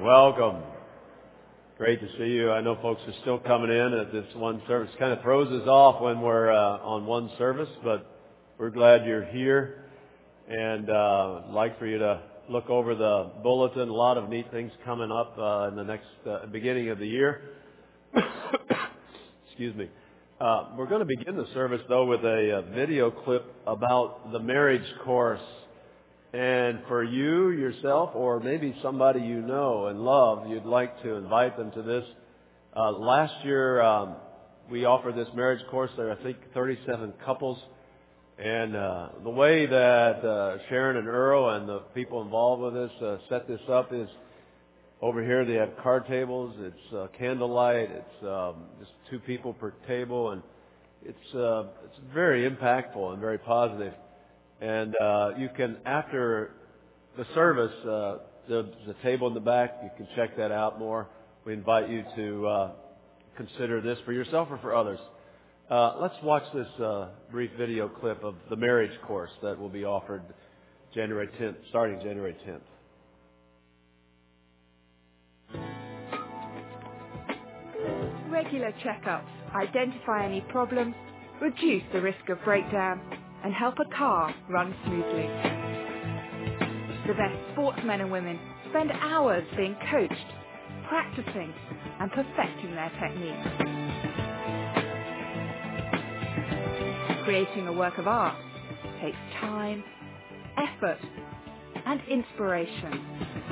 Welcome. Great to see you. I know folks are still coming in at this one service. Kind of throws us off when we're on one service, but we're glad you're here. And I'd like for you to look over the bulletin. A lot of neat things coming up in the next beginning of the year. Excuse me. We're going to begin the service, though, with a video clip about the marriage course. And for you, yourself, or maybe somebody you know and love, you'd like to invite them to this. Last year, we offered this marriage course. There are, I think, 37 couples. And the way that Sharon and Earl and the people involved with this set this up is over here they have card tables. It's candlelight. It's just 2 people per table. And it's very impactful and very positive. And you can, after the service, there's a table in the back. You can check that out more. We invite you to consider this for yourself or for others. Let's watch this brief video clip of the marriage course that will be offered January 10th, starting January 10th. Regular checkups identify any problems, reduce the risk of breakdown, and help a car run smoothly. The best sportsmen and women spend hours being coached, practicing, and perfecting their techniques. Creating a work of art takes time, effort, and inspiration.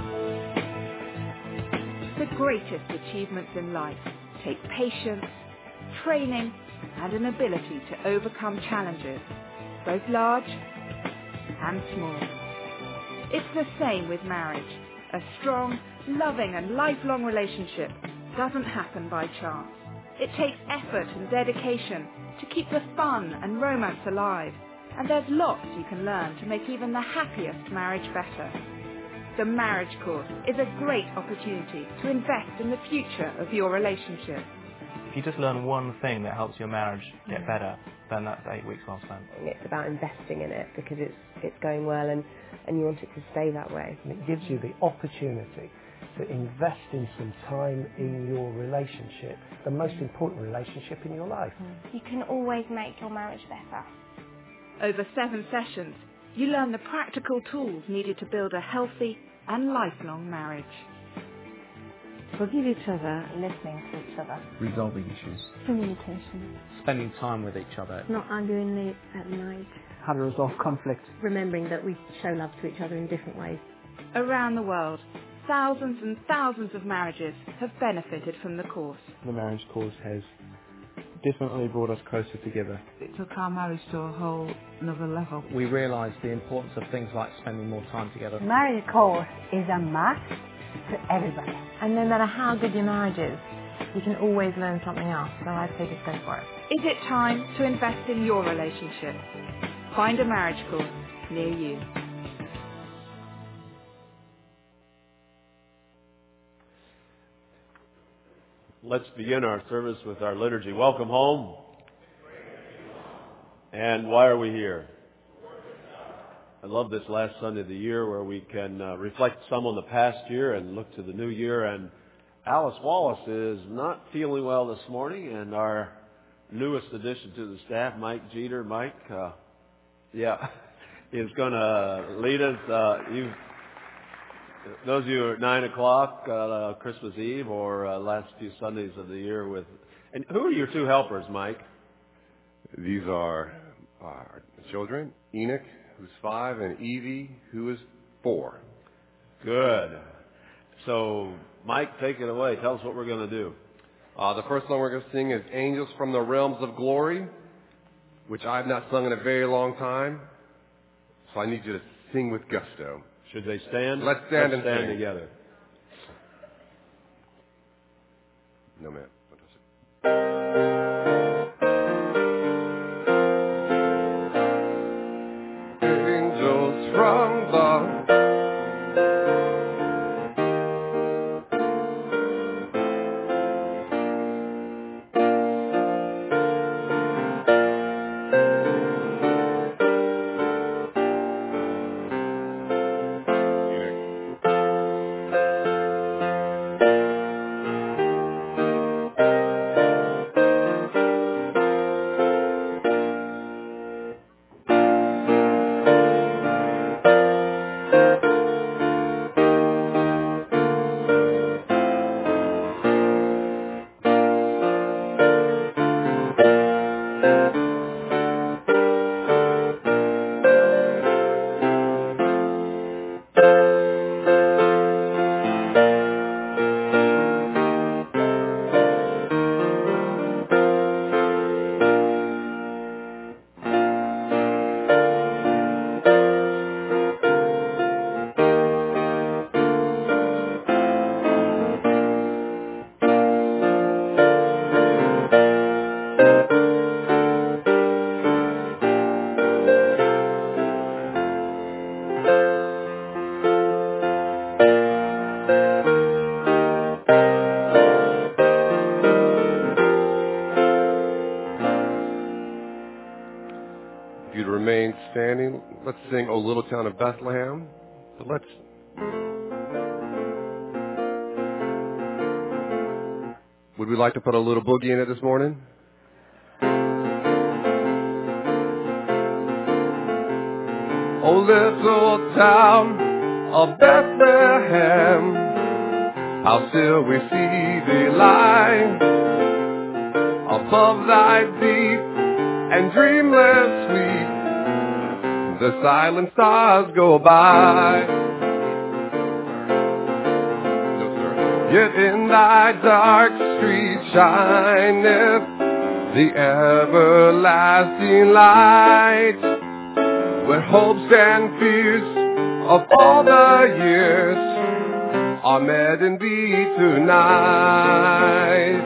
The greatest achievements in life take patience, training, and an ability to overcome challenges, both large and small. It's the same with marriage. A strong, loving and lifelong relationship doesn't happen by chance. It takes effort and dedication to keep the fun and romance alive. And there's lots you can learn to make even the happiest marriage better. The marriage course is a great opportunity to invest in the future of your relationship. If you just learn one thing that helps your marriage get better, then that's 8 weeks well spent. It's about investing in it because it's going well and you want it to stay that way. And it gives you the opportunity to invest in some time in your relationship, the most important relationship in your life. You can always make your marriage better. Over 7 sessions, you learn the practical tools needed to build a healthy and lifelong marriage. Forgive each other, Listening to each other. Resolving issues. Communication. Spending time with each other. Not arguing late at night. How to resolve conflict. Remembering that we show love to each other in different ways. Around the world, thousands and thousands of marriages have benefited from the course. The marriage course has definitely brought us closer together. It took our marriage to a whole another level. We realised the importance of things like spending more time together. Marriage course is a must to everybody. And no matter how good your marriage is, you can always learn something else, so I say just go for it. Is it time to invest in your relationship? Find a marriage course near you. Let's begin our service with our liturgy. Welcome home. And why are we here? I love this last Sunday of the year where we can reflect some on the past year and look to the new year. And Alice Wallace is not feeling well this morning, and our newest addition to the staff, Mike Jeter. Mike, is going to lead us. Those of you who are at 9 o'clock, Christmas Eve, or last few Sundays of the year with. And who are your 2 helpers, Mike? These are our children, Enoch, who's 5, and Evie, who is 4. Good. So, Mike, take it away. Tell us what we're going to do. The first song we're going to sing is Angels from the Realms of Glory, which I've not sung in a very long time. So I need you to sing with gusto. Should they stand? Let's stand and sing together. No, man. Angels from the let's sing O Little Town of Bethlehem. So would we like to put a little boogie in it this morning? O little town of Bethlehem, how still we see thee lie above thy deep and dreamless sweet. The silent stars go by. Yet in thy dark street shineth the everlasting light, where hopes and fears of all the years are met in thee tonight.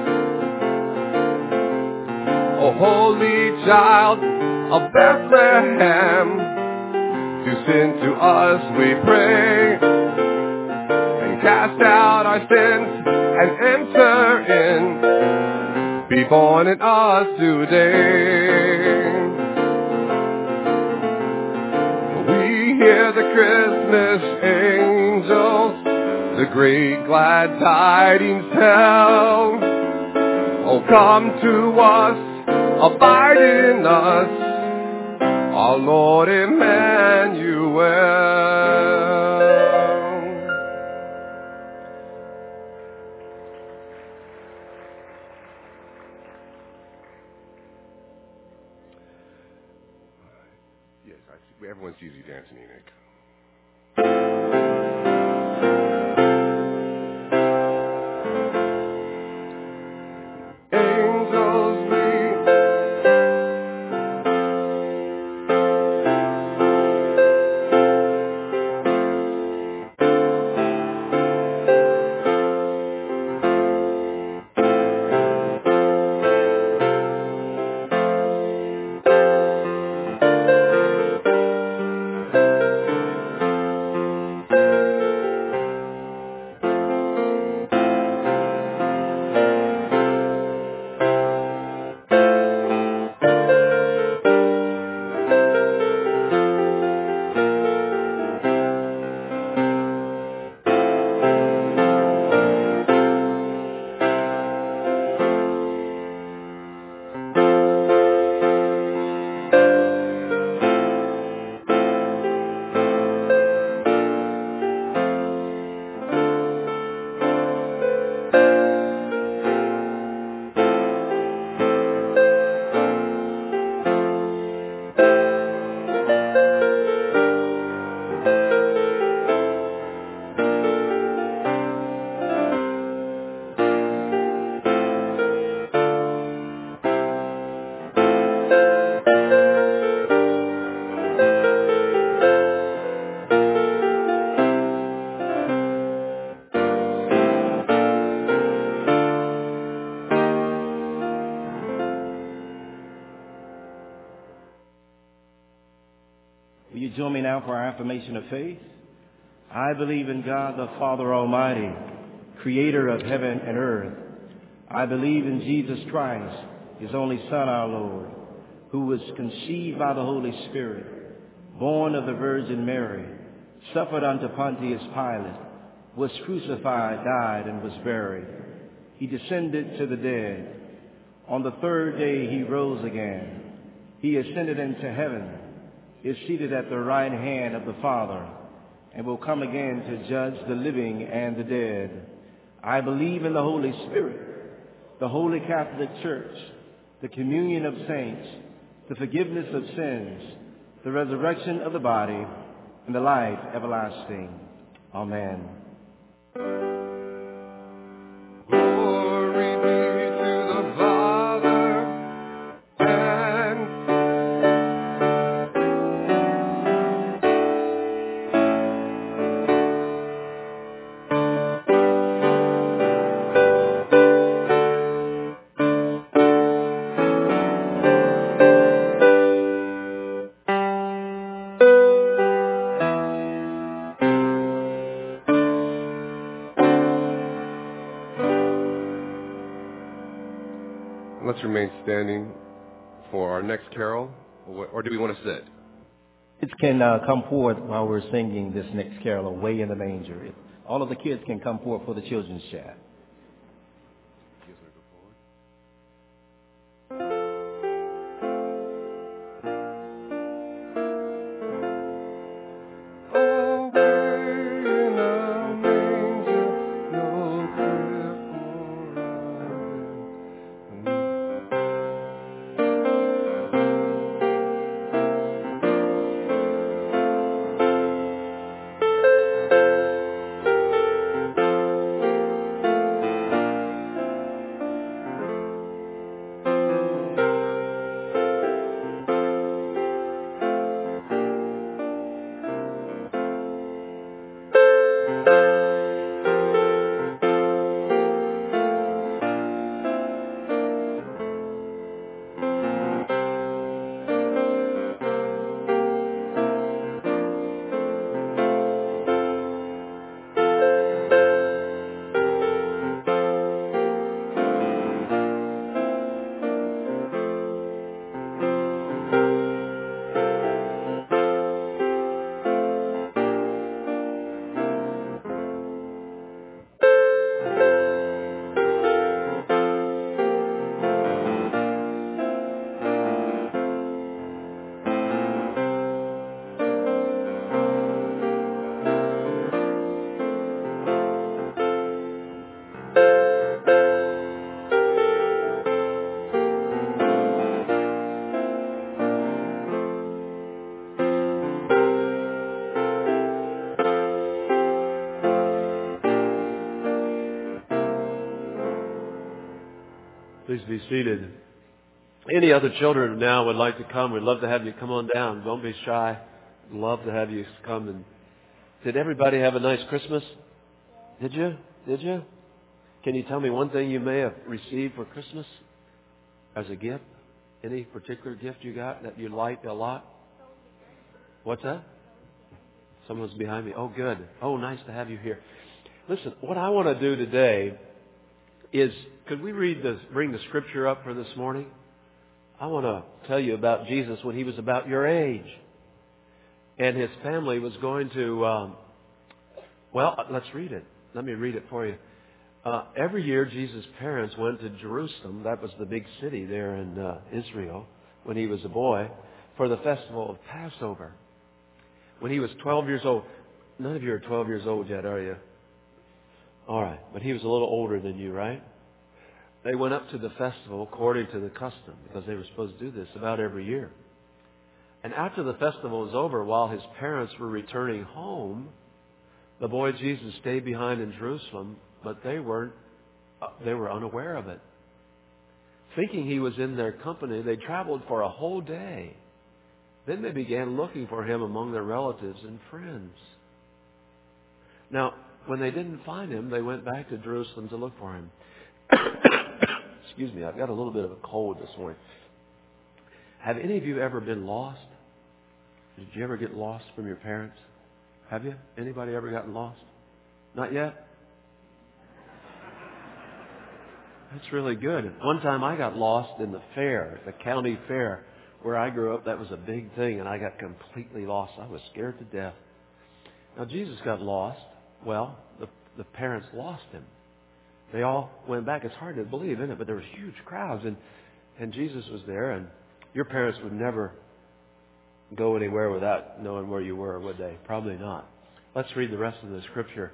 O holy child of Bethlehem, do send to us, we pray, and cast out our sins and enter in. Be born in us today. We hear the Christmas angels the great glad tidings tell. Oh, come to us, abide in us, our Lord Emmanuel. Yes, everyone sees you dancing, Enoch. Will you join me now for our affirmation of faith? I believe in God the Father Almighty, creator of heaven and earth. I believe in Jesus Christ, his only Son, our Lord, who was conceived by the Holy Spirit, born of the Virgin Mary, suffered unto Pontius Pilate, was crucified, died, and was buried. He descended to the dead. On the third day he rose again. He ascended into heaven, is seated at the right hand of the Father, and will come again to judge the living and the dead. I believe in the Holy Spirit, the Holy Catholic Church, the communion of saints, the forgiveness of sins, the resurrection of the body, and the life everlasting. Amen. Let's remain standing for our next carol, or do we want to sit? Kids can come forward while we're singing this next carol, Away in the Manger. All of the kids can come forward for the children's chat. Please be seated. Any other children now would like to come, we'd love to have you come on down. Don't be shy. We'd love to have you come. And did everybody have a nice Christmas? Did you? Did you? Can you tell me one thing you may have received for Christmas as a gift? Any particular gift you got that you liked a lot? What's that? Someone's behind me. Oh, good. Oh, nice to have you here. Listen, what I want to do today is, could we bring the scripture up for this morning? I want to tell you about Jesus when he was about your age. And his family was going to, let's read it. Let me read it for you. Every year, Jesus' parents went to Jerusalem. That was the big city there in Israel when he was a boy, for the festival of Passover. When he was 12 years old. None of you are 12 years old yet, are you? All right. But he was a little older than you, right? They went up to the festival according to the custom, because they were supposed to do this about every year. And after the festival was over, while his parents were returning home, the boy Jesus stayed behind in Jerusalem, but they were unaware of it. Thinking he was in their company, they traveled for a whole day. Then they began looking for him among their relatives and friends. Now, when they didn't find him, they went back to Jerusalem to look for him. Excuse me, I've got a little bit of a cold this morning. Have any of you ever been lost? Did you ever get lost from your parents? Have you? Anybody ever gotten lost? Not yet? That's really good. One time I got lost in the fair, the county fair. Where I grew up, that was a big thing, and I got completely lost. I was scared to death. Now, Jesus got lost. Well, the parents lost him. They all went back. It's hard to believe, isn't it? But there were huge crowds, and Jesus was there, and your parents would never go anywhere without knowing where you were, would they? Probably not. Let's read the rest of the scripture.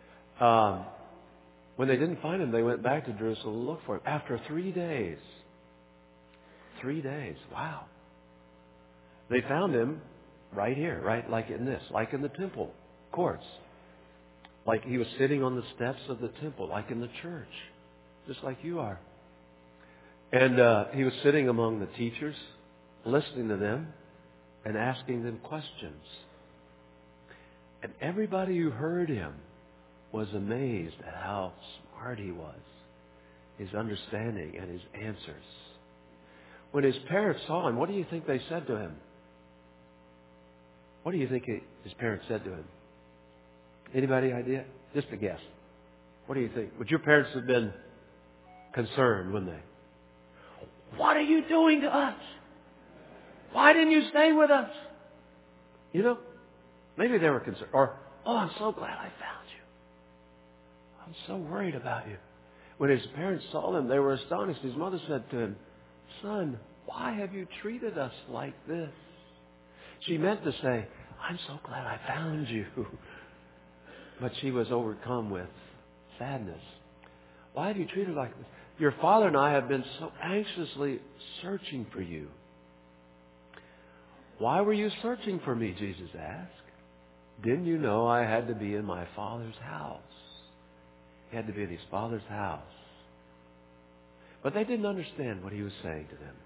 When they didn't find him, they went back to Jerusalem to look for him. After 3 days. 3 days. Wow. They found him right here, right like in this, like in the temple courts. Like he was sitting on the steps of the temple, like in the church, just like you are. And he was sitting among the teachers, listening to them and asking them questions. And everybody who heard him was amazed at how smart he was, his understanding and his answers. When his parents saw him, what do you think they said to him? What do you think his parents said to him? Anybody idea? Just a guess. What do you think? Would your parents have been concerned, wouldn't they? What are you doing to us? Why didn't you stay with us? You know, maybe they were concerned. Or, oh, I'm so glad I found you. I'm so worried about you. When his parents saw them, they were astonished. His mother said to him, Son, why have you treated us like this? She meant to say, I'm so glad I found you. But she was overcome with sadness. Why have you treated us like this? Your father and I have been so anxiously searching for you. Why were you searching for me? Jesus asked. Didn't you know I had to be in my Father's house? He had to be in his Father's house. But they didn't understand what he was saying to them.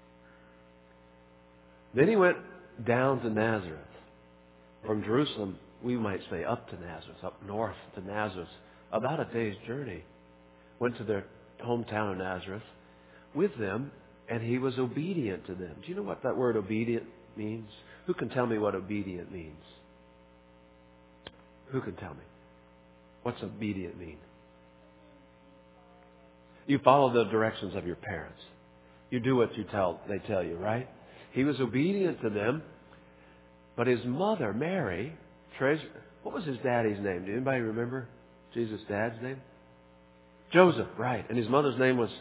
Then he went down to Nazareth. From Jerusalem, we might say up to Nazareth, up north to Nazareth, about a day's journey. Went to their hometown of Nazareth with them, and he was obedient to them. Do you know what that word obedient means? Who can tell me what obedient means? Who can tell me? What's obedient mean? You follow the directions of your parents. You do what they tell you, right? He was obedient to them, but his mother, Mary, what was his daddy's name? Do anybody remember Jesus' dad's name? Joseph, right. And his mother's name was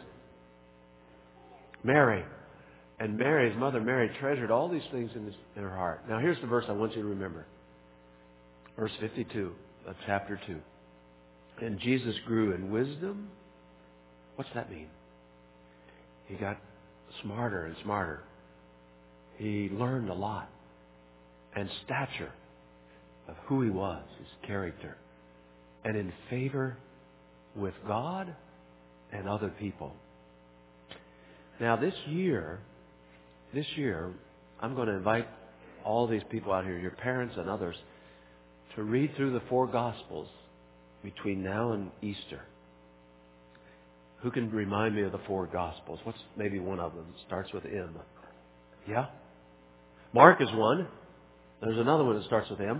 Mary. And his mother Mary, treasured all these things in her heart. Now here's the verse I want you to remember. Verse 52 of chapter 2. And Jesus grew in wisdom. What's that mean? He got smarter and smarter. He learned a lot. And stature of who he was, his character. And in favor with God and other people. Now this year, I'm going to invite all these people out here, your parents and others, to read through the 4 Gospels between now and Easter. Who can remind me of the 4 Gospels? What's maybe one of them? Starts with M. Yeah? Mark is one. There's another one that starts with M.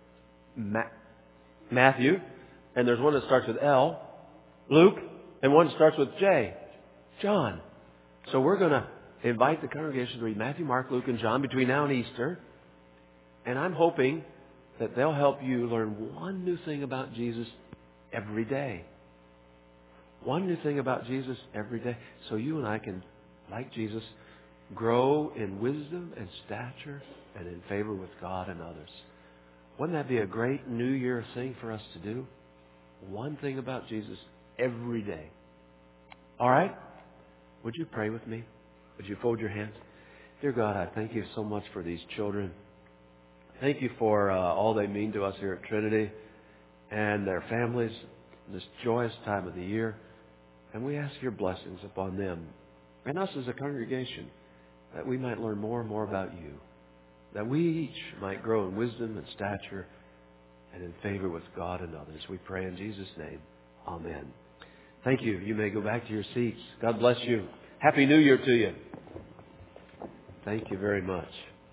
Matthew. And there's one that starts with L. Luke. And one that starts with J. John. So we're going to invite the congregation to read Matthew, Mark, Luke, and John between now and Easter. And I'm hoping that they'll help you learn one new thing about Jesus every day. One new thing about Jesus every day. So you and I can, like Jesus, grow in wisdom and stature and in favor with God and others. Wouldn't that be a great New Year thing for us to do? One thing about Jesus every day. All right? Would you pray with me? Would you fold your hands? Dear God, I thank you so much for these children. Thank you for all they mean to us here at Trinity and their families this joyous time of the year. And we ask your blessings upon them and us as a congregation, that we might learn more and more about you, that we each might grow in wisdom and stature and in favor with God and others. We pray in Jesus' name. Amen. Thank you. You may go back to your seats. God bless you. Happy New Year to you. Thank you very much.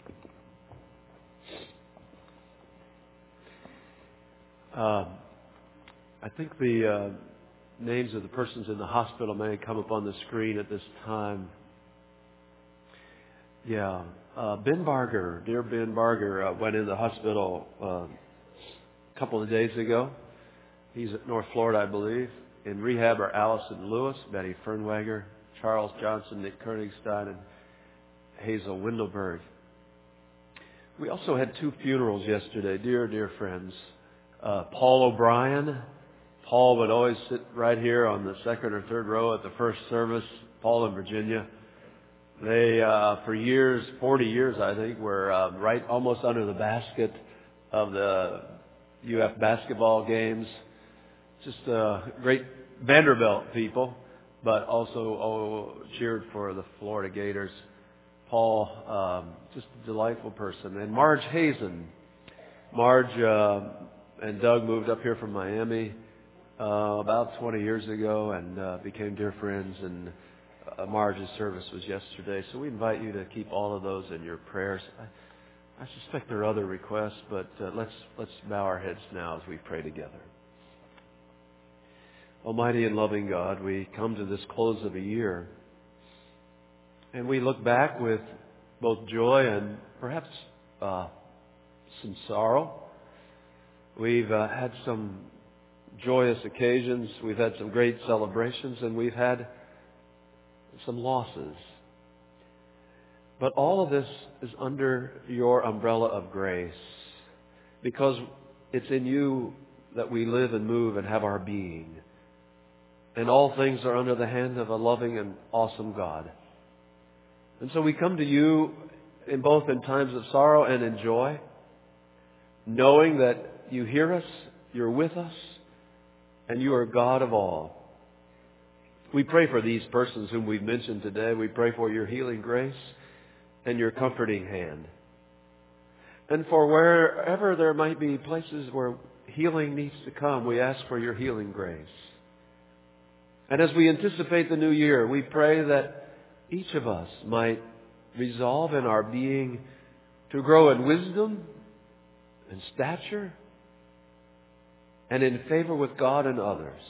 I think the names of the persons in the hospital may come up on the screen at this time. Yeah. Ben Barger, dear Ben Barger, went in the hospital a couple of days ago. He's at North Florida, I believe. In rehab are Allison Lewis, Betty Fernwager, Charles Johnson, Nick Kernigstein, and Hazel Windelberg. We also had 2 funerals yesterday, dear friends. Paul O'Brien. Paul would always sit right here on the second or third row at the first service. Paul in Virginia. They, for years, 40 years I think, were right almost under the basket of the UF basketball games. Just great Vanderbilt people, but also cheered for the Florida Gators. Paul, just a delightful person. And Marge Hazen. Marge and Doug moved up here from Miami about 20 years ago and became dear friends. And Marge's service was yesterday. So we invite you to keep all of those in your prayers. I suspect there are other requests, but let's bow our heads now as we pray together. Almighty and loving God, we come to this close of a year, and we look back with both joy and perhaps some sorrow. We've had some joyous occasions. We've had some great celebrations, and we've had some losses. But all of this is under your umbrella of grace, because it's in you that we live and move and have our being. And all things are under the hand of a loving and awesome God. And so we come to you in both in times of sorrow and in joy, knowing that you hear us, you're with us, and you are God of all. We pray for these persons whom we've mentioned today. We pray for your healing grace and your comforting hand. And for wherever there might be places where healing needs to come, we ask for your healing grace. And as we anticipate the new year, we pray that each of us might resolve in our being to grow in wisdom and stature and in favor with God and others.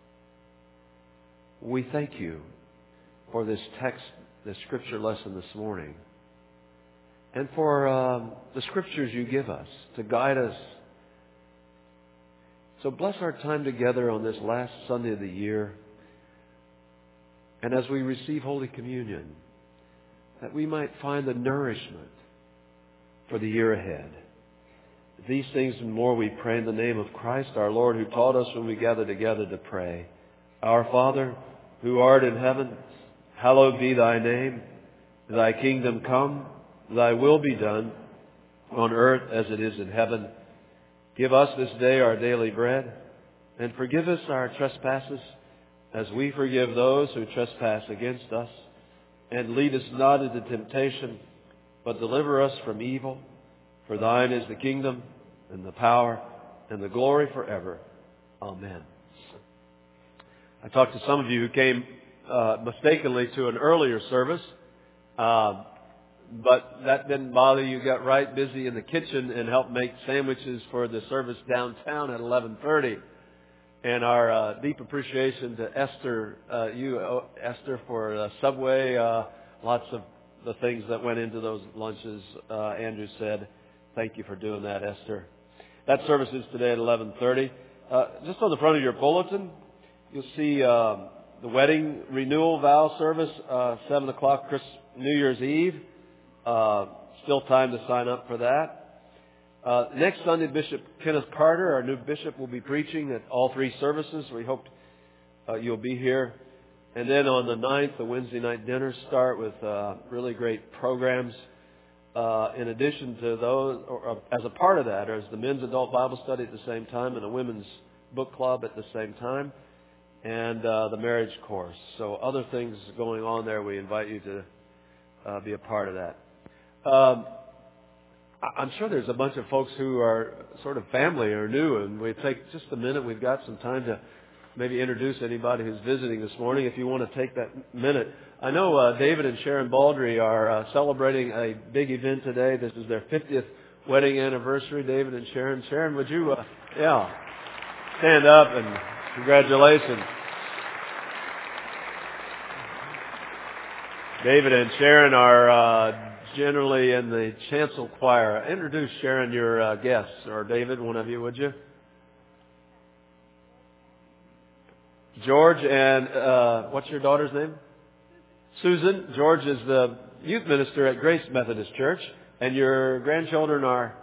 We thank you for this text, this scripture lesson this morning, and for the scriptures you give us to guide us. So bless our time together on this last Sunday of the year. And as we receive Holy Communion, that we might find the nourishment for the year ahead. These things and more we pray in the name of Christ our Lord, who taught us when we gather together to pray. Our Father, who art in heaven, hallowed be thy name. Thy kingdom come, thy will be done, on earth as it is in heaven. Give us this day our daily bread, and forgive us our trespasses, as we forgive those who trespass against us. And lead us not into temptation, but deliver us from evil. For thine is the kingdom, and the power, and the glory forever. Amen. I talked to some of you who came mistakenly to an earlier service, but that didn't bother you. Got right busy in the kitchen and helped make sandwiches for the service downtown at 11:30. And our deep appreciation to Esther, Esther, for Subway. Lots of the things that went into those lunches. Andrew said, thank you for doing that, Esther. That service is today at 11:30. Just on the front of your bulletin, you'll see the wedding renewal vow service, 7 o'clock, New Year's Eve. Still time to sign up for that. Next Sunday, Bishop Kenneth Carter, our new bishop, will be preaching at all three services. We hope you'll be here. And then on the 9th, the Wednesday night dinners start with really great programs. In addition to those, or as a part of that, there's the men's adult Bible study at the same time, and the women's book club at the same time, and the marriage course. So other things going on there. We invite you to be a part of that. I'm sure there's a bunch of folks who are sort of family or new, and we take just a minute. We've got some time to maybe introduce anybody who's visiting this morning. If you want to take that minute. I know David and Sharon Baldry are celebrating a big event today. This is their 50th wedding anniversary, David and Sharon. Sharon, would you, stand up and congratulations. David and Sharon are generally in the chancel choir. Introduce, Sharon, your guests, or David, one of you, would you? George and what's your daughter's name? Susan. George is the youth minister at Grace Methodist Church. And your grandchildren are?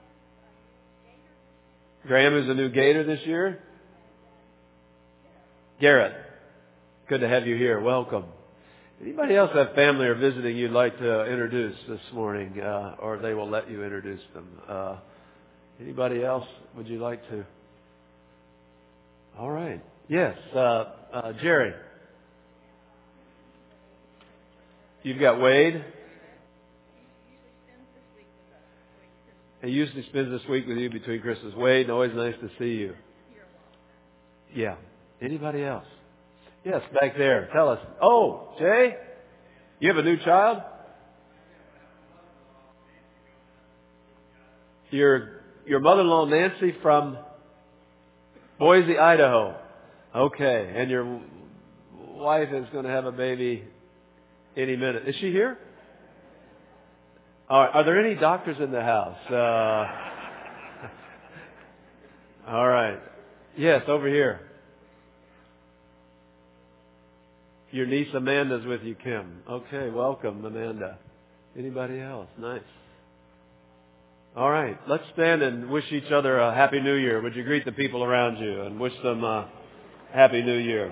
Graham is a new Gator this year. Garrett. Good to have you here. Welcome. Anybody else have family or visiting you'd like to introduce this morning, or they will let you introduce them? Anybody else would you like to? All right. Yes, Jerry. You've got Wade. He usually spends this week with you between Christmas. Wade, always nice to see you. Yeah. Anybody else? Yes, back there. Tell us. Oh, Jay, you have a new child? Your mother-in-law, Nancy, from Boise, Idaho. Okay. And your wife is going to have a baby any minute. Is she here? All right. Are there any doctors in the house? All right. Yes, over here. Your niece Amanda's with you, Kim. Okay, welcome, Amanda. Anybody else? Nice. All right, let's stand and wish each other a Happy New Year. Would you greet the people around you and wish them a Happy New Year?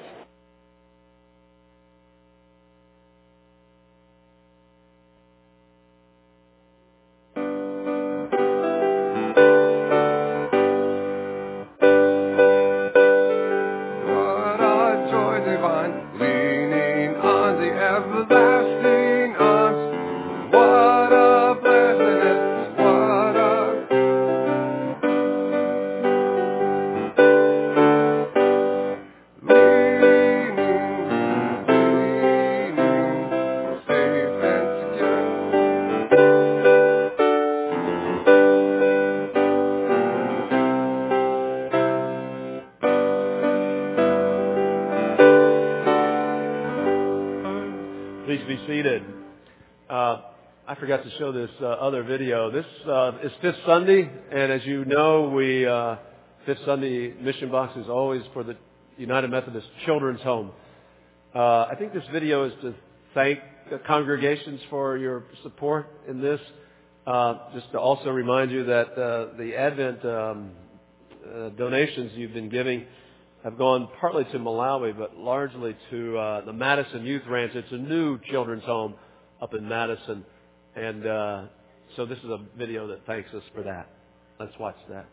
I forgot to show this other video. This is Fifth Sunday, and as you know, Fifth Sunday Mission Box is always for the United Methodist Children's Home. I think this video is to thank the congregations for your support in this. Just to also remind you that the Advent donations you've been giving have gone partly to Malawi, but largely to the Madison Youth Ranch. It's a new children's home up in Madison. And so this is a video that thanks us for that. Let's watch that.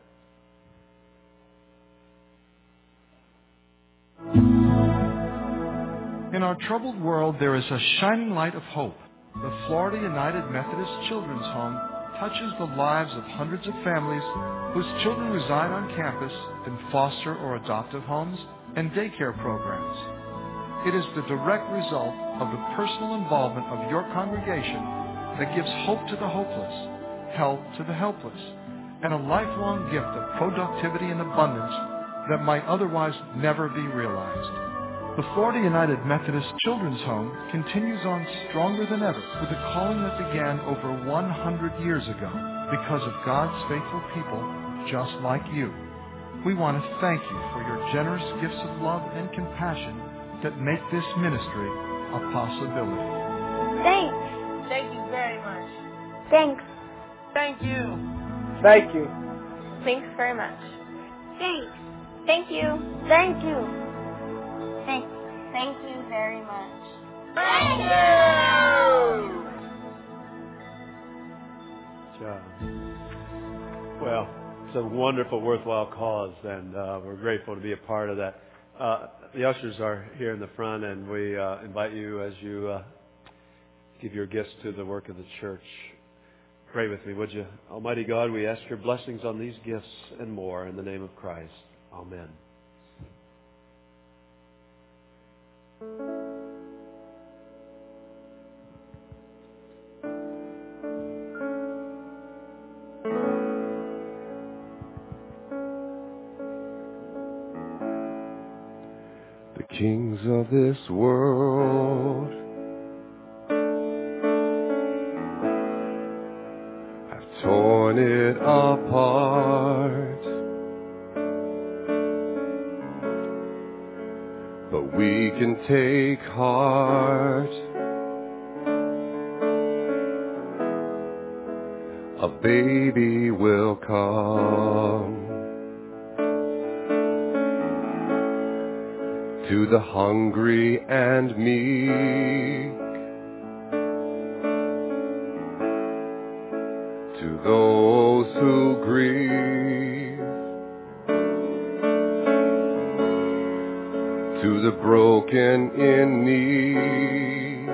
In our troubled world, there is a shining light of hope. The Florida United Methodist Children's Home touches the lives of hundreds of families whose children reside on campus in foster or adoptive homes and daycare programs. It is the direct result of the personal involvement of your congregation that gives hope to the hopeless, help to the helpless, and a lifelong gift of productivity and abundance that might otherwise never be realized. The Florida United Methodist Children's Home continues on stronger than ever with a calling that began over 100 years ago because of God's faithful people just like you. We want to thank you for your generous gifts of love and compassion that make this ministry a possibility. Thanks. Thank you very much. Thanks. Thank you. Thank you. Thanks very much. Thanks. Thank you. Thank you. Thanks. Thank you very much. Thank you. Well, it's a wonderful, worthwhile cause, and we're grateful to be a part of that. The ushers are here in the front, and we invite you as you give your gifts to the work of the church. Pray with me, would you? Almighty God, we ask your blessings on these gifts and more in the name of Christ. Amen. The kings of this world have torn it apart, but we can take heart. A baby will come to the hungry and meek, to those who grieve, to the broken in need.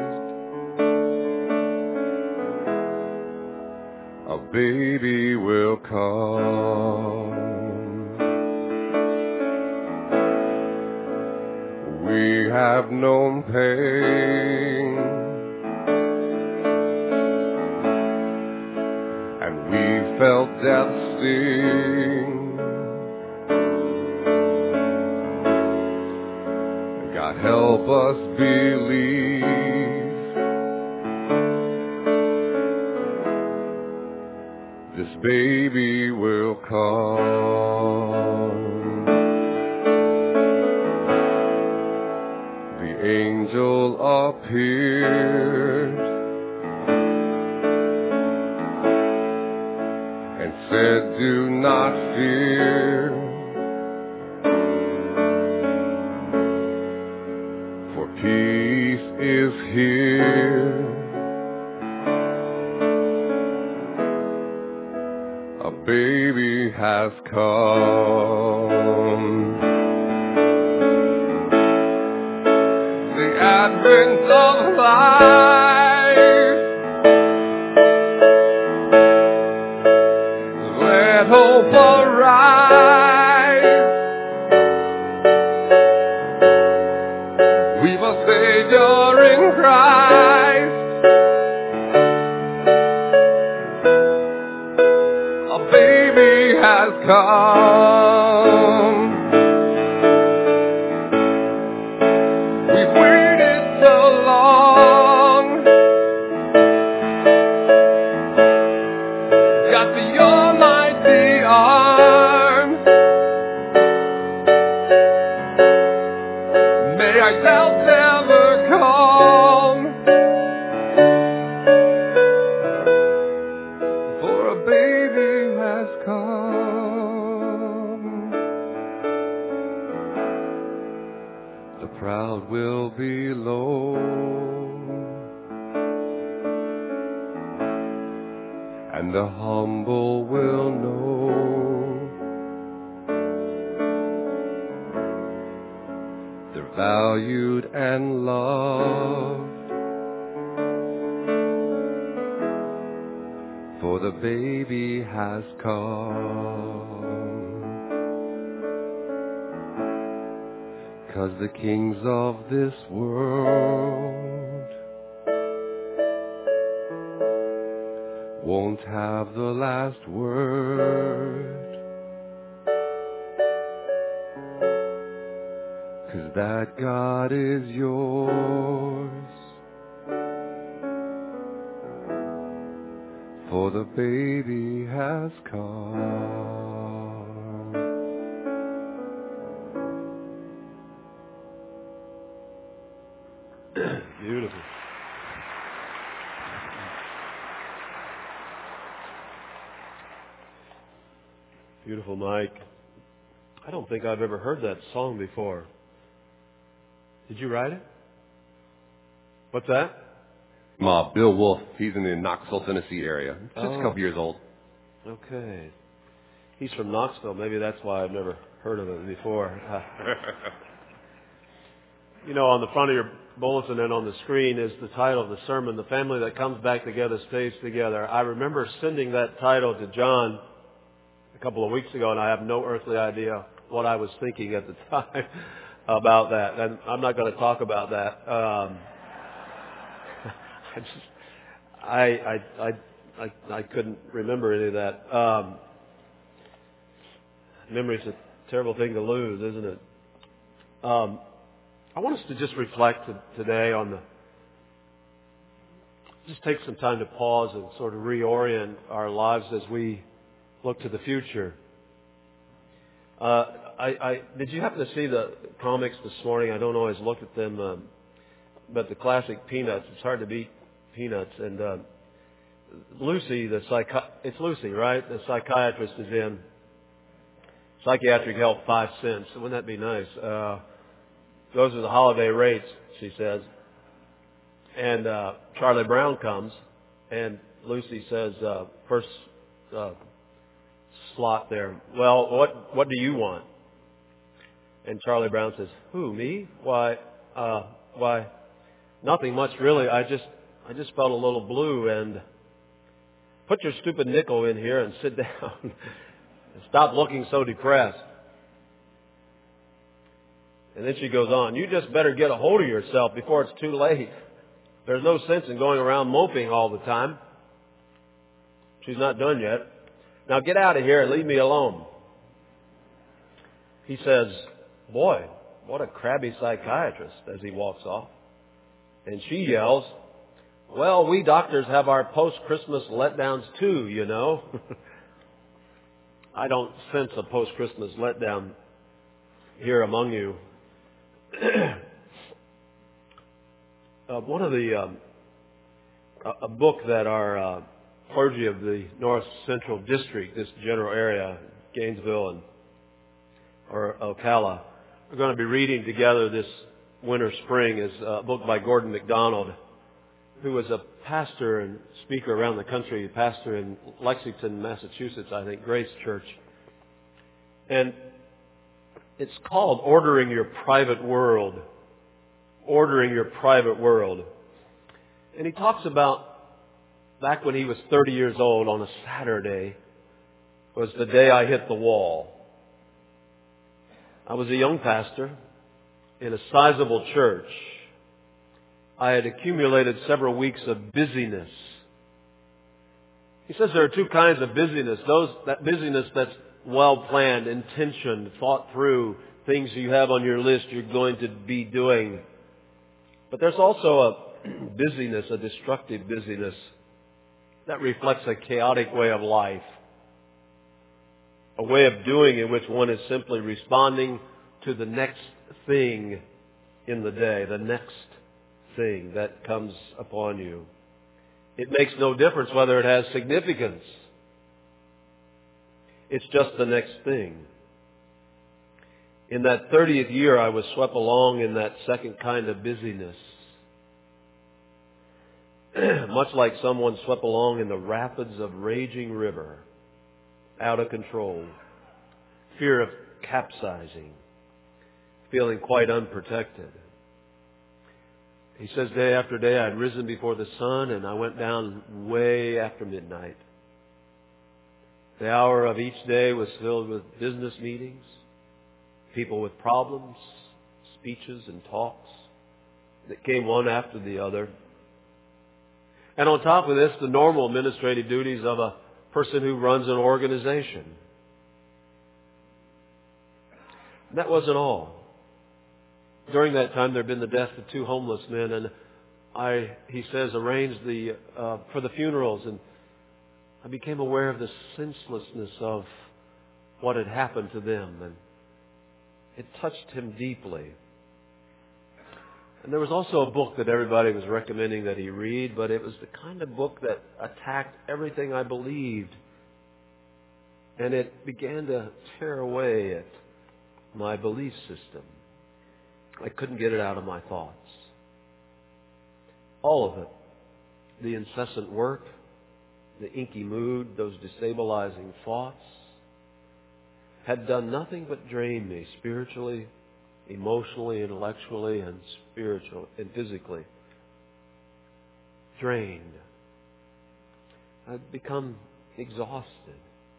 A baby will come. We have known pain, and we felt death's sting. God help us believe this baby will come. The angel appeared and said, do not fear, for peace is here. A baby has come. The advent of life, let hope arise. We've a Savior in Christ. A baby has come. We've waited so long. Got the almighty arms. May our doubts never come. For a baby has come. The proud will be low, and the humble will know they're valued and loved, for the baby has come. 'Cause the kings of this world won't have the last word, 'cause that God is yours, for the baby has come. Beautiful. Beautiful, Mike. I don't think I've ever heard that song before. Did you write it? What's that? Bill Wolf. He's in the Knoxville, Tennessee area. Just a couple years old. Okay. He's from Knoxville. Maybe that's why I've never heard of it before. You know, on the front of your bulletin and on the screen is the title of the sermon, The Family That Comes Back Together Stays Together. I remember sending that title to John a couple of weeks ago, and I have no earthly idea what I was thinking at the time about that. And I'm not going to talk about that. I couldn't remember any of that. Memory's a terrible thing to lose, isn't it? I want us to just reflect today on just take some time to pause and sort of reorient our lives as we look to the future. Did you happen to see the comics this morning? I don't always look at them, but the classic Peanuts. It's hard to beat Peanuts. And Lucy, it's Lucy, right? The psychiatrist is in psychiatric help 5 cents. Wouldn't that be nice? Those are the holiday rates, she says. And Charlie Brown comes, and Lucy says, first slot there, well, what do you want? And Charlie Brown says, who, me? Why, nothing much really. I just felt a little blue, and put your stupid nickel in here and sit down and stop looking so depressed. And then she goes on, you just better get a hold of yourself before it's too late. There's no sense in going around moping all the time. She's not done yet. Now get out of here and leave me alone. He says, boy, what a crabby psychiatrist, as he walks off. And she yells, well, we doctors have our post-Christmas letdowns too, you know. I don't sense a post-Christmas letdown here among you. One of the a book that our clergy of the North Central District, this general area, Gainesville and or Ocala, are going to be reading together this winter spring is a book by Gordon MacDonald, who was a pastor and speaker around the country, pastor in Lexington, Massachusetts, I think, Grace Church. And it's called Ordering Your Private World. Ordering Your Private World. And he talks about back when he was 30 years old on a Saturday was the day I hit the wall. I was a young pastor in a sizable church. I had accumulated several weeks of busyness. He says there are two kinds of busyness. That busyness that's well planned, intentioned, thought through, things you have on your list you're going to be doing. But there's also a busyness, a destructive busyness that reflects a chaotic way of life. A way of doing in which one is simply responding to the next thing in the day, the next thing that comes upon you. It makes no difference whether it has significance. It's just the next thing. In that 30th year, I was swept along in that second kind of busyness. Much like someone swept along in the rapids of raging river, out of control, fear of capsizing, feeling quite unprotected. He says day after day I'd risen before the sun and I went down way after midnight. The hour of each day was filled with business meetings, people with problems, speeches and talks that came one after the other. And on top of this, the normal administrative duties of a person who runs an organization. That wasn't all. During that time, there had been the death of 2 homeless men, and he says, arranged for the funerals, and I became aware of the senselessness of what had happened to them, and it touched him deeply. And there was also a book that everybody was recommending that he read, but it was the kind of book that attacked everything I believed. And it began to tear away at my belief system. I couldn't get it out of my thoughts. All of it. The incessant work, the inky mood, those destabilizing thoughts, had done nothing but drain me spiritually, emotionally, intellectually, and physically. Drained. I'd become exhausted.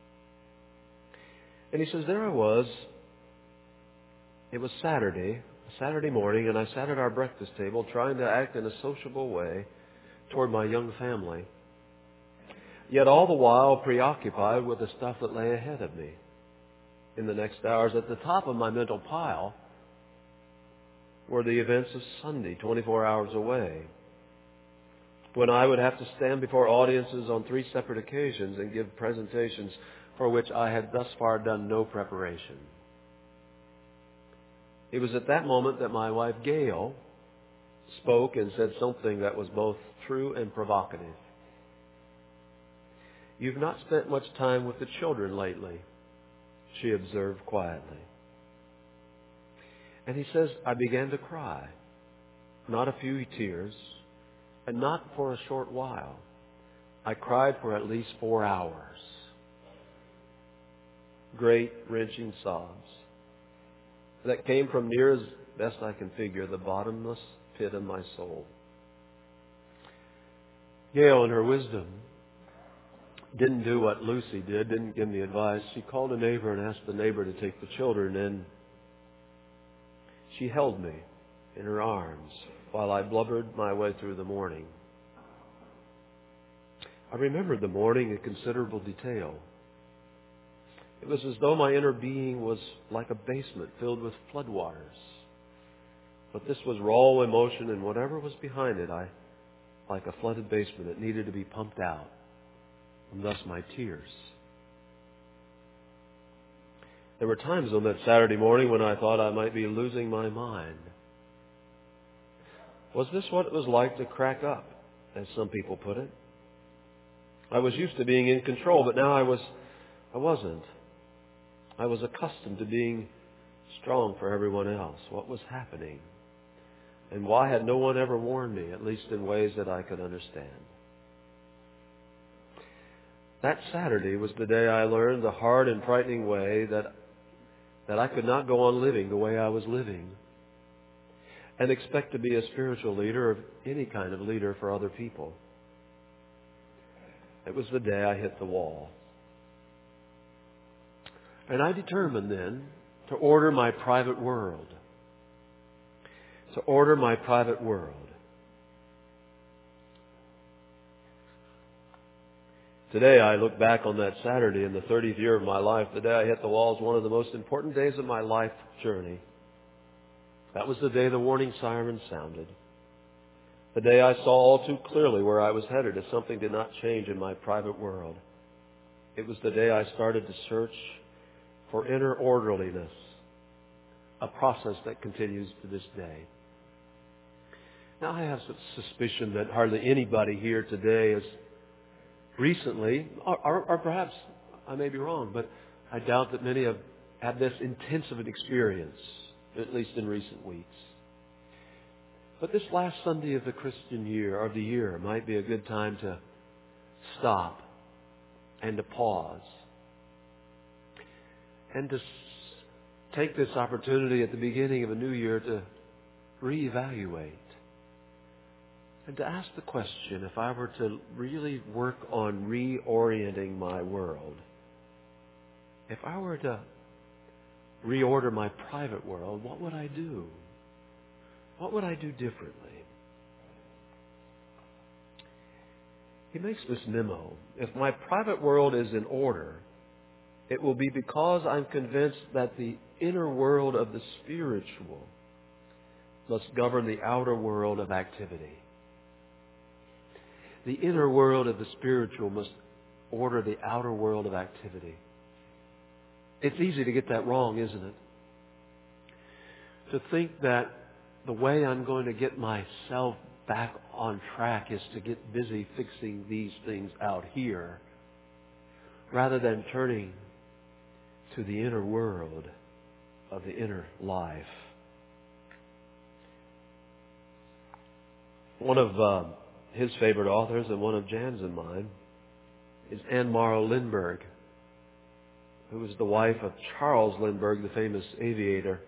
And he says, there I was. It was Saturday morning, and I sat at our breakfast table trying to act in a sociable way toward my young family, yet all the while preoccupied with the stuff that lay ahead of me. In the next hours, at the top of my mental pile were the events of Sunday, 24 hours away, when I would have to stand before audiences on 3 separate occasions and give presentations for which I had thus far done no preparation. It was at that moment that my wife, Gail, spoke and said something that was both true and provocative. You've not spent much time with the children lately, she observed quietly. And he says, I began to cry. Not a few tears, and not for a short while. I cried for at least 4 hours. Great, wrenching sobs that came from near as best I can figure the bottomless pit of my soul. Gail, in her wisdom, didn't do what Lucy did, didn't give me advice. She called a neighbor and asked the neighbor to take the children in. She held me in her arms while I blubbered my way through the morning. I remembered the morning in considerable detail. It was as though my inner being was like a basement filled with floodwaters. But this was raw emotion, and whatever was behind it, like a flooded basement, it needed to be pumped out. And thus my tears. There were times on that Saturday morning when I thought I might be losing my mind. Was this what it was like to crack up, as some people put it? I was used to being in control, but now I wasn't. I was accustomed to being strong for everyone else. What was happening? And why had no one ever warned me, at least in ways that I could understand? That Saturday was the day I learned the hard and frightening way that I could not go on living the way I was living and expect to be a spiritual leader or any kind of leader for other people. It was the day I hit the wall. And I determined then to order my private world. To order my private world. Today I look back on that Saturday in the 30th year of my life. The day I hit the wall is one of the most important days of my life journey. That was the day the warning siren sounded. The day I saw all too clearly where I was headed if something did not change in my private world. It was the day I started to search for inner orderliness, a process that continues to this day. Now I have some suspicion that hardly anybody here today is recently, or perhaps I may be wrong, but I doubt that many have had this intensive an experience, at least in recent weeks. But this last Sunday of the Christian year, or the year, might be a good time to stop and to pause and to take this opportunity at the beginning of a new year to reevaluate and to ask the question, if I were to really work on reorienting my world, if I were to reorder my private world, what would I do? What would I do differently? He makes this memo. If my private world is in order, it will be because I'm convinced that the inner world of the spiritual must govern the outer world of activity. The inner world of the spiritual must order the outer world of activity. It's easy to get that wrong, isn't it? To think that the way I'm going to get myself back on track is to get busy fixing these things out here, rather than turning to the inner world of the inner life. One of his favorite authors, and one of Jan's and mine, is Anne Morrow Lindbergh, who was the wife of Charles Lindbergh, the famous aviator.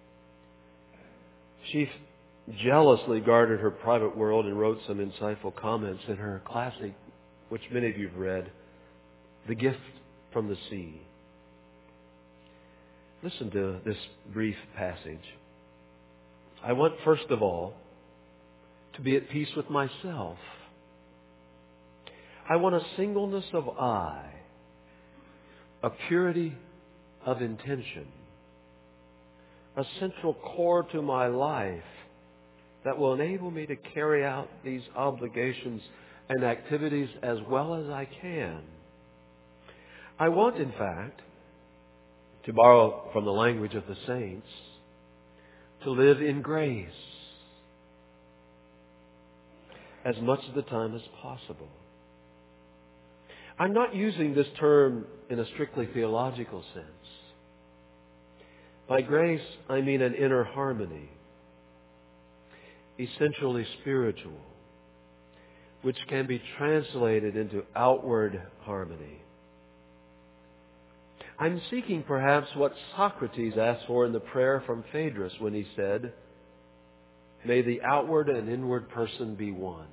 She jealously guarded her private world and wrote some insightful comments in her classic, which many of you have read, The Gift from the Sea. Listen to this brief passage. I want, first of all, to be at peace with myself. I want a singleness of eye, a purity of intention, a central core to my life that will enable me to carry out these obligations and activities as well as I can. I want, in fact, to borrow from the language of the saints, to live in grace as much of the time as possible. I'm not using this term in a strictly theological sense. By grace, I mean an inner harmony, essentially spiritual, which can be translated into outward harmony. I'm seeking perhaps what Socrates asked for in the prayer from Phaedrus when he said, "May the outward and inward person be one."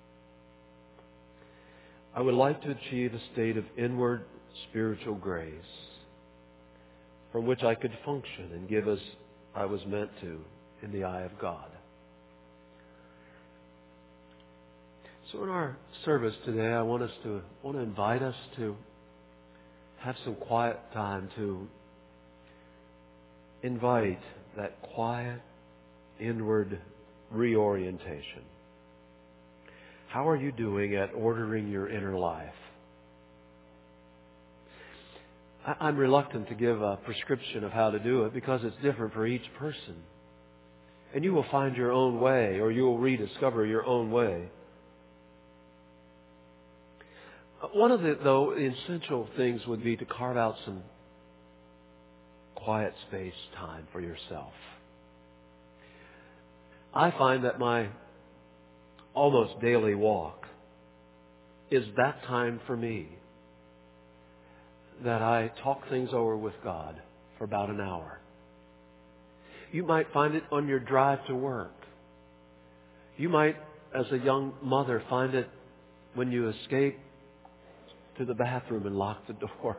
I would like to achieve a state of inward spiritual grace from which I could function and give as I was meant to in the eye of God. So in our service today, I want to invite us to have some quiet time to invite that quiet inward reorientation. How are you doing at ordering your inner life? I'm reluctant to give a prescription of how to do it because it's different for each person. And you will find your own way, or you will rediscover your own way. One of the, though, essential things would be to carve out some quiet space time for yourself. I find that my almost daily walk is that time for me that I talk things over with God for about an hour. You might find it on your drive to work. You might, as a young mother, find it when you escape to the bathroom and lock the door.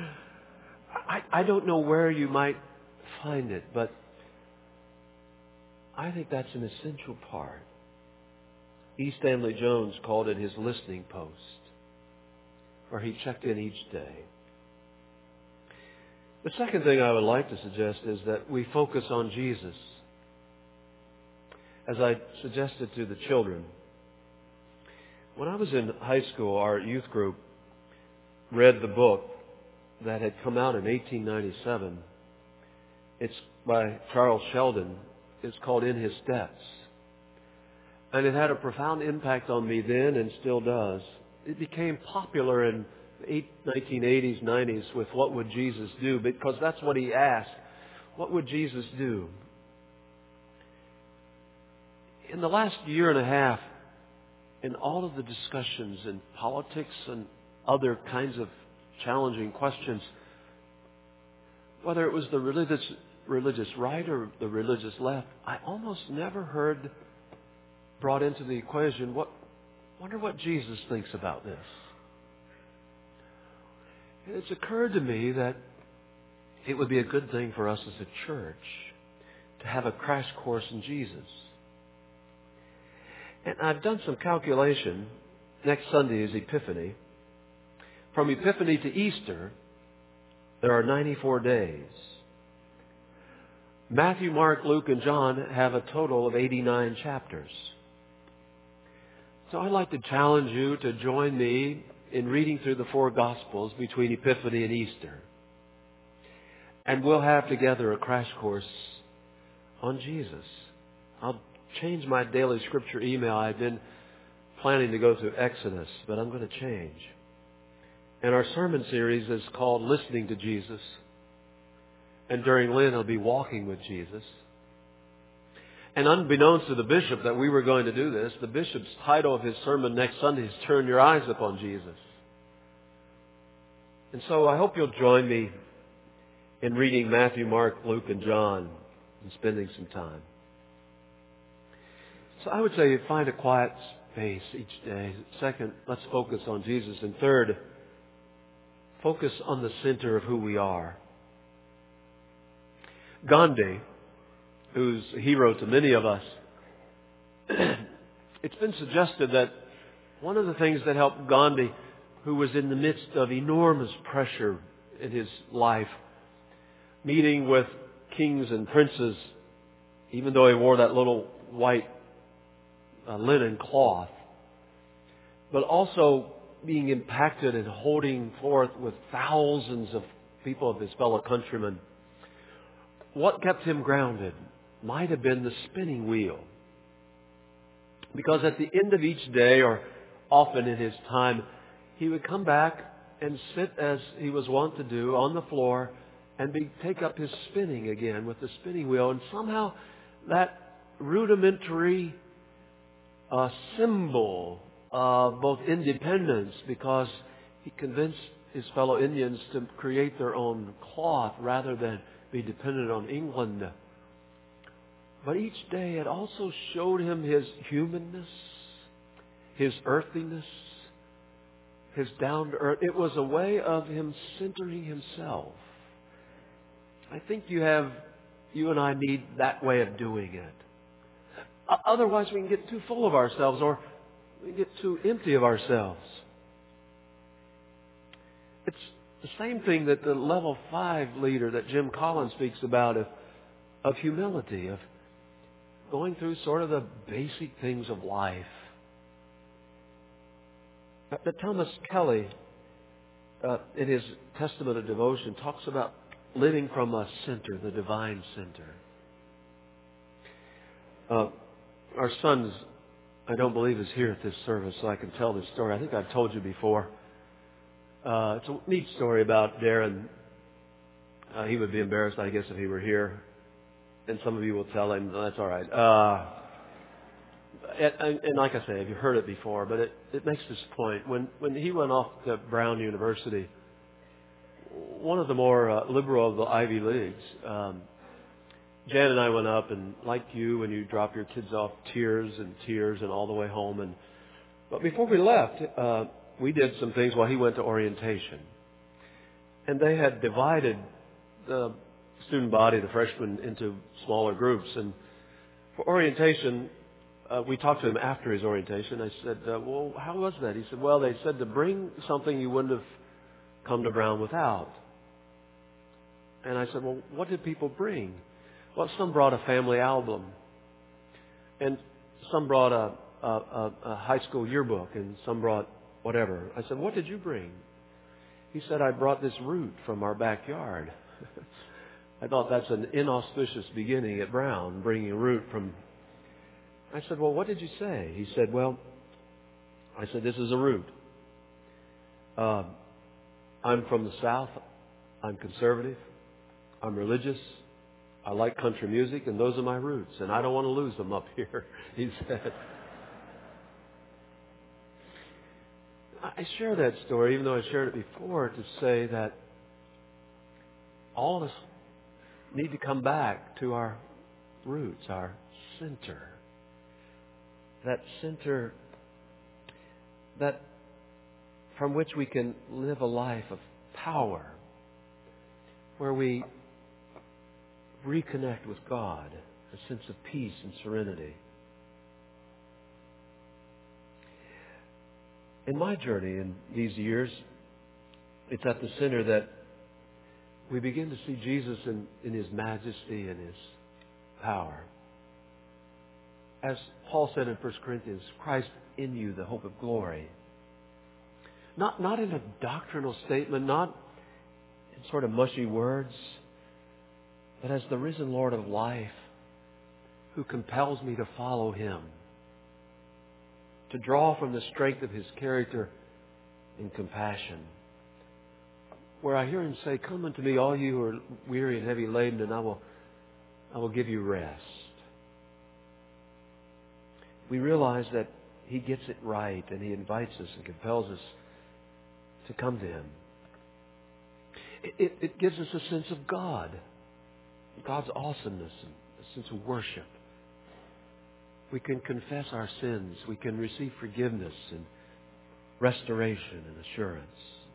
I don't know where you might find it, but I think that's an essential part. E. Stanley Jones called it his listening post, where he checked in each day. The second thing I would like to suggest is that we focus on Jesus. As I suggested to the children, when I was in high school, our youth group read the book that had come out in 1897. It's by Charles Sheldon. It's called In His Steps. And it had a profound impact on me then and still does. It became popular in the 1980s, 90s with what would Jesus do? Because that's what he asked. What would Jesus do? In the last year and a half, in all of the discussions in politics and other kinds of challenging questions, whether it was the religious right or the religious left, I almost never heard brought into the equation, wonder what Jesus thinks about this. And it's occurred to me that it would be a good thing for us as a church to have a crash course in Jesus. And I've done some calculation. Next Sunday is Epiphany. From Epiphany to Easter, there are 94 days. Matthew, Mark, Luke, and John have a total of 89 chapters. So I'd like to challenge you to join me in reading through the four Gospels between Epiphany and Easter. And we'll have together a crash course on Jesus. I'll change my daily scripture email. I've been planning to go through Exodus, but I'm going to change. And our sermon series is called Listening to Jesus. And during Lent, I'll be walking with Jesus. And unbeknownst to the bishop that we were going to do this, the bishop's title of his sermon next Sunday is Turn Your Eyes Upon Jesus. And so I hope you'll join me in reading Matthew, Mark, Luke, and John and spending some time. So I would say find a quiet space each day. Second, let's focus on Jesus. And third, focus on the center of who we are. Gandhi, who's a hero to many of us, it's been suggested that one of the things that helped Gandhi, who was in the midst of enormous pressure in his life, meeting with kings and princes, even though he wore that little white linen cloth, but also being impacted and holding forth with thousands of people of his fellow countrymen. What kept him grounded might have been the spinning wheel. Because at the end of each day, or often in his time, he would come back and sit as he was wont to do on the floor and take up his spinning again with the spinning wheel. And somehow that rudimentary symbol of both independence, because he convinced his fellow Indians to create their own cloth rather than be dependent on England. But each day it also showed him his humanness, his earthiness, his down to earth. It was a way of him centering himself. I think you and I need that way of doing it. Otherwise we can get too full of ourselves, or we get too empty of ourselves. It's the same thing that the level 5 leader that Jim Collins speaks about of humility, of going through sort of the basic things of life. But Thomas Kelly in his Testament of Devotion, talks about living from a center, the divine center. Our son's, I don't believe, is here at this service, so I can tell this story. I think I've told you before. It's a neat story about Darren. He would be embarrassed, I guess, if he were here. And some of you will tell him, no, that's all right. And like I say, you've heard it before, but it makes this point. When he went off to Brown University, one of the more liberal of the Ivy Leagues, Jan and I went up, and like you, when you drop your kids off, tears and all the way home. But before we left, we did some things while he went to orientation. And they had divided the student body, the freshmen, into smaller groups. And for orientation, we talked to him after his orientation. I said, well, how was that? He said, well, they said to bring something you wouldn't have come to Brown without. And I said, well, what did people bring? Well, some brought a family album. And some brought a high school yearbook. And some brought whatever. I said, what did you bring? He said, I brought this root from our backyard. I thought that's an inauspicious beginning at Brown, bringing a root from... I said, well, what did you say? He said, well, I said, this is a root. I'm from the South. I'm conservative. I'm religious. I like country music, and those are my roots, and I don't want to lose them up here, he said. I share that story, even though I shared it before, to say that all of us need to come back to our roots, our center. That center that from which we can live a life of power, where we reconnect with God, a sense of peace and serenity. In my journey in these years, it's at the center that we begin to see Jesus in His majesty and His power. As Paul said in 1 Corinthians, Christ in you, the hope of glory. Not in a doctrinal statement, not in sort of mushy words, but as the risen Lord of life who compels me to follow Him, to draw from the strength of His character and compassion. Where I hear Him say, come unto me, all you who are weary and heavy laden, and I will give you rest. We realize that He gets it right, and He invites us and compels us to come to Him. It gives us a sense of God, God's awesomeness, and a sense of worship. We can confess our sins. We can receive forgiveness and restoration and assurance.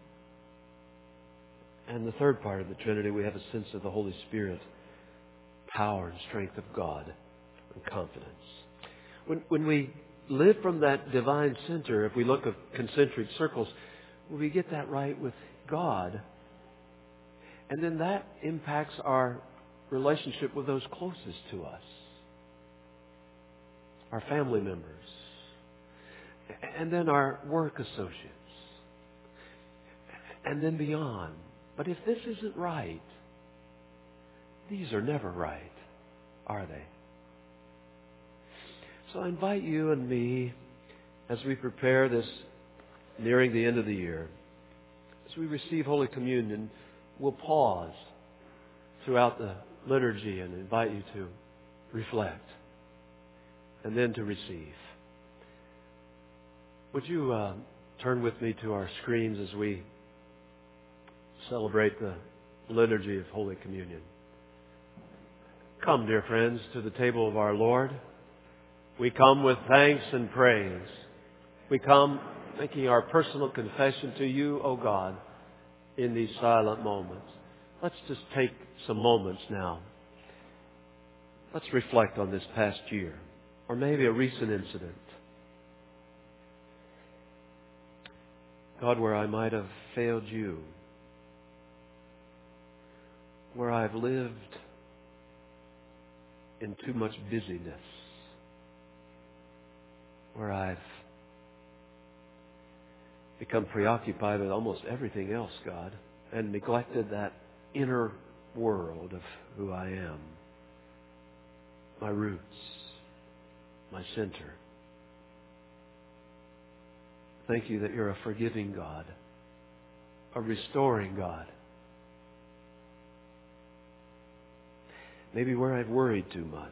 And the third part of the Trinity, we have a sense of the Holy Spirit, power and strength of God, and confidence. When we live from that divine center, if we look at concentric circles, we get that right with God. And then that impacts our relationship with those closest to us. Our family members, and then our work associates, and then beyond. But if this isn't right, these are never right, are they? So I invite you and me, as we prepare this nearing the end of the year, as we receive Holy Communion, we'll pause throughout the liturgy and invite you to reflect. And then to receive. Would you turn with me to our screens as we celebrate the liturgy of Holy Communion? Come, dear friends, to the table of our Lord. We come with thanks and praise. We come making our personal confession to you, O God, in these silent moments. Let's just take some moments now. Let's reflect on this past year. Or maybe a recent incident. God, where I might have failed you. Where I've lived in too much busyness. Where I've become preoccupied with almost everything else, God, and neglected that inner world of who I am, my roots, my center. Thank you that you're a forgiving God, a restoring God. Maybe where I've worried too much.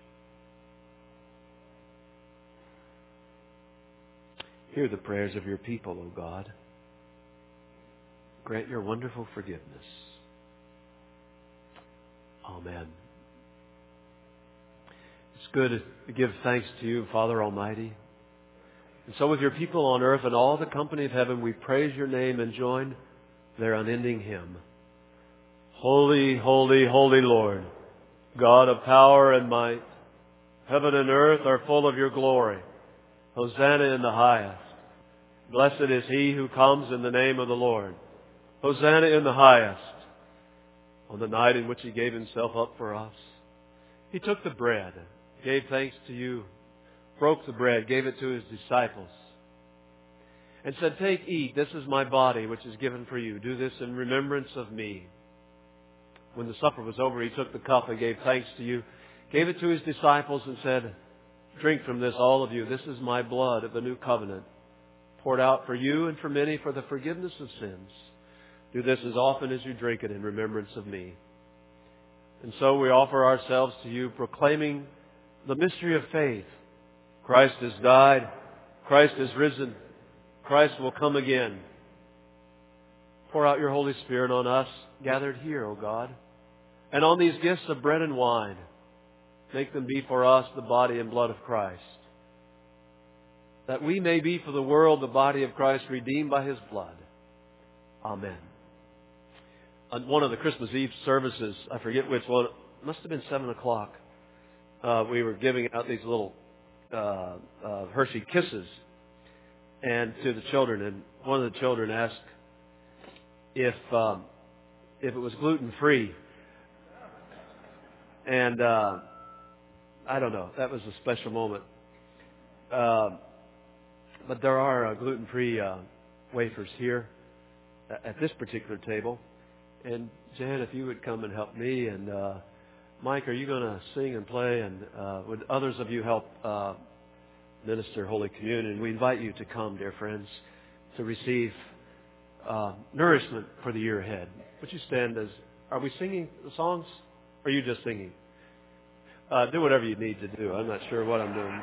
Hear the prayers of your people, O God. Grant your wonderful forgiveness. Amen. It's good to give thanks to you, Father Almighty. And so with your people on earth and all the company of heaven, we praise your name and join their unending hymn. Holy, holy, holy Lord, God of power and might, heaven and earth are full of your glory. Hosanna in the highest. Blessed is he who comes in the name of the Lord. Hosanna in the highest. On the night in which he gave himself up for us, he took the bread, gave thanks to you, broke the bread, gave it to his disciples, and said, "Take, eat, this is my body which is given for you. Do this in remembrance of me." When the supper was over, he took the cup and gave thanks to you, gave it to his disciples and said, "Drink from this, all of you. This is my blood of the new covenant, poured out for you and for many for the forgiveness of sins. Do this as often as you drink it in remembrance of me." And so we offer ourselves to you, proclaiming the mystery of faith. Christ has died. Christ has risen. Christ will come again. Pour out your Holy Spirit on us gathered here, O God, and on these gifts of bread and wine. Make them be for us the body and blood of Christ, that we may be for the world the body of Christ, redeemed by his blood. Amen. On one of the Christmas Eve services, I forget which one, it must have been 7 o'clock, we were giving out these little Hershey Kisses and to the children, and one of the children asked if it was gluten-free. And I don't know, that was a special moment. But there are gluten-free wafers here at this particular table. And Jan, if you would come and help me, and Mike, are you going to sing and play? And would others of you help minister Holy Communion? We invite you to come, dear friends, to receive nourishment for the year ahead. Would you stand as... Are we singing the songs? Or are you just singing? Do whatever you need to do. I'm not sure what I'm doing.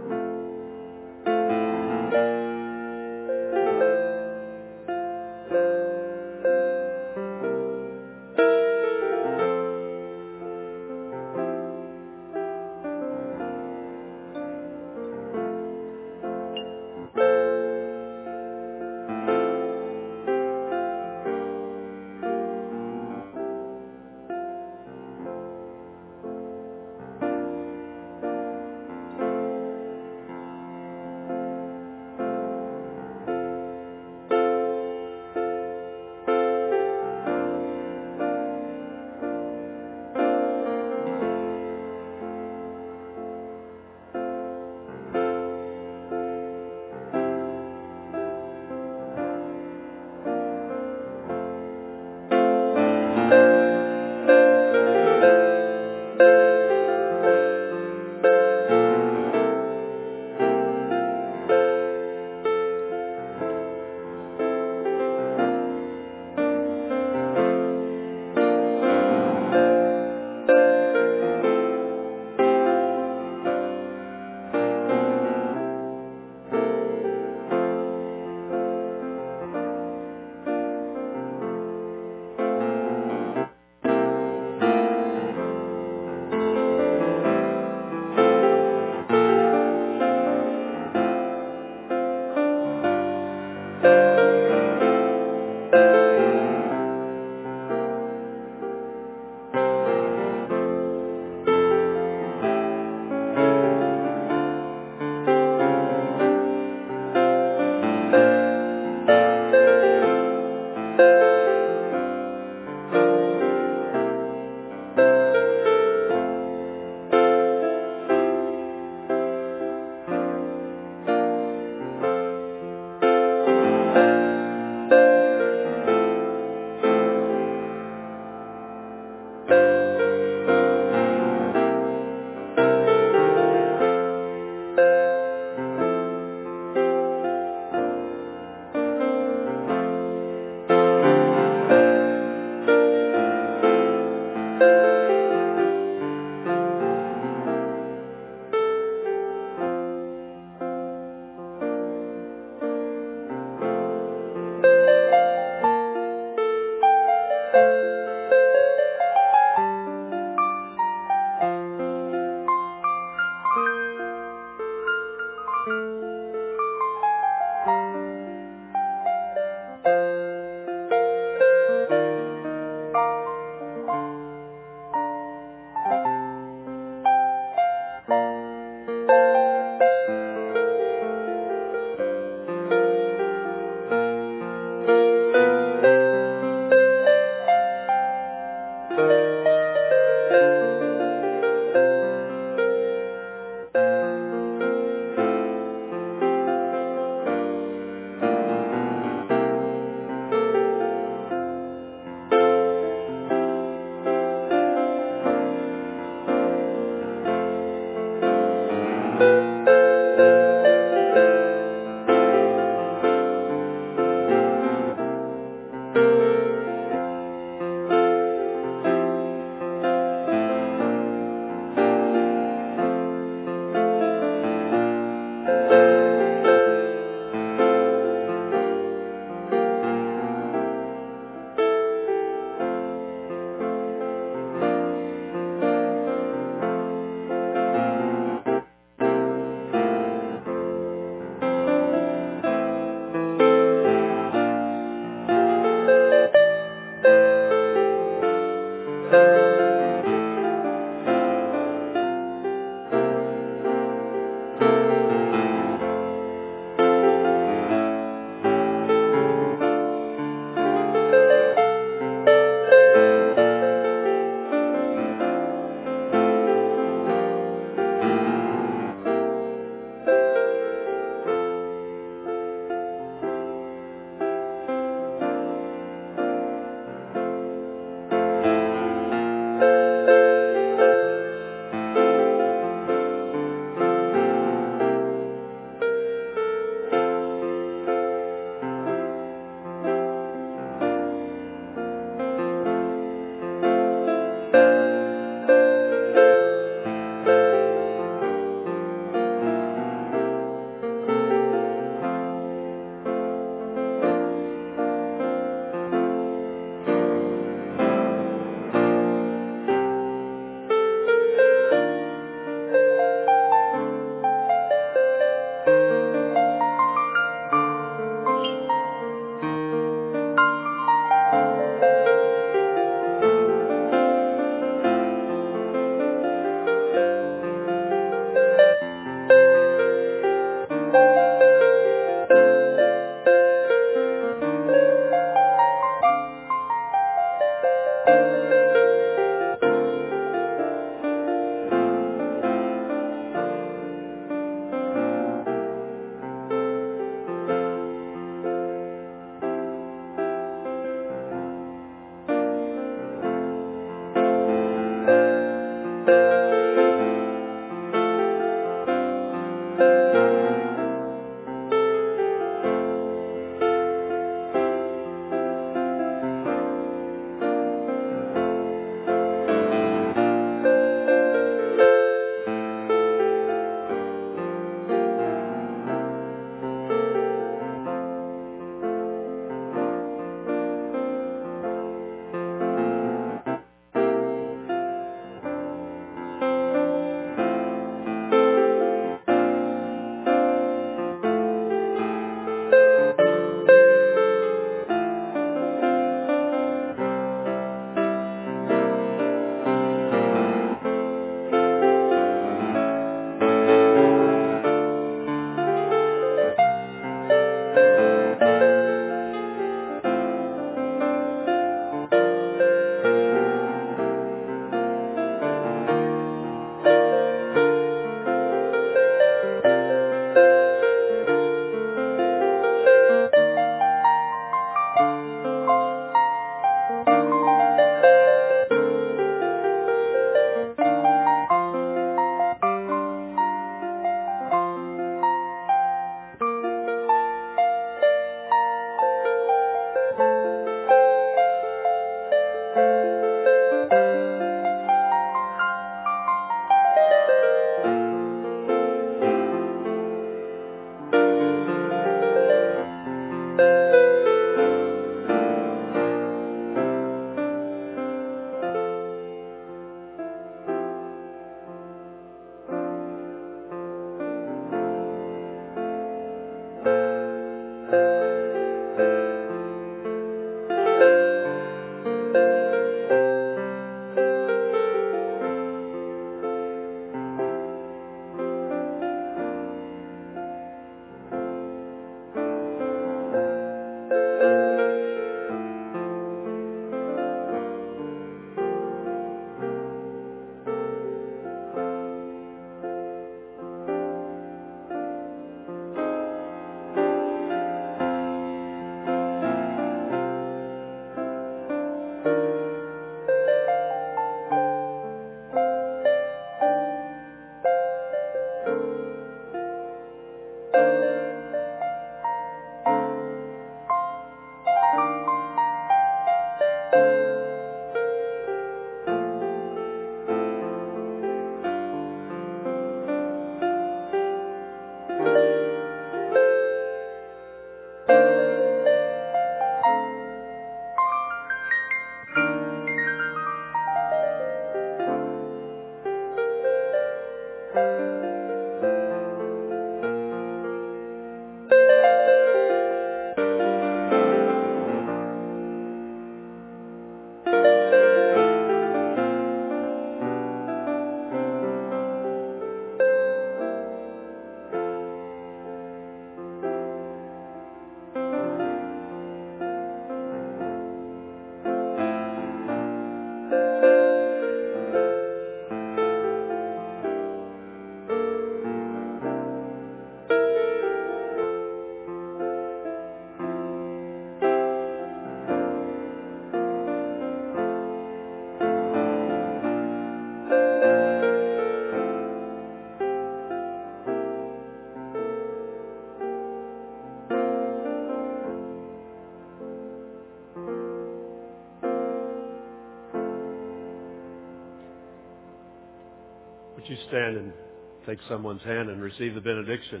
Would you stand and take someone's hand and receive the benediction?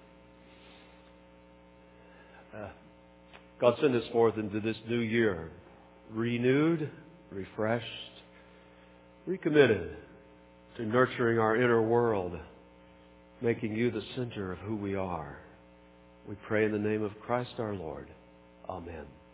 God, send us forth into this new year, renewed, refreshed, recommitted to nurturing our inner world, making you the center of who we are. We pray in the name of Christ our Lord. Amen.